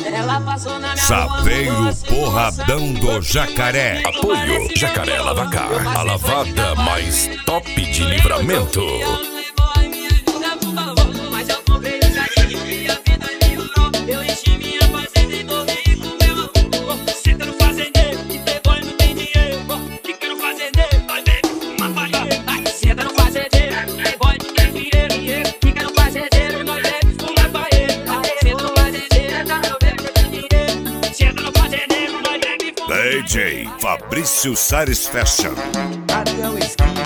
Saveiro Porradão do Jacaré. Apoio Jacaré Lavacar, a lavada mais top de Livramento. DJ Fabrício Sares Fashion. Cadê o esquina?